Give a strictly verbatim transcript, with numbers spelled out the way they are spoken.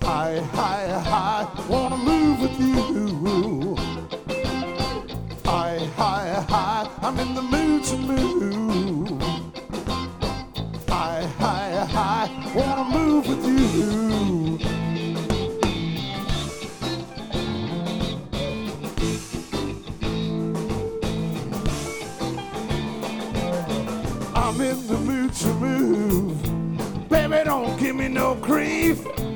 I, I, I wanna move with you. I, I, I, I'm in the mood to move. I, I, I wanna move with you. I'm in the mood to move. Baby, don't give me no grief.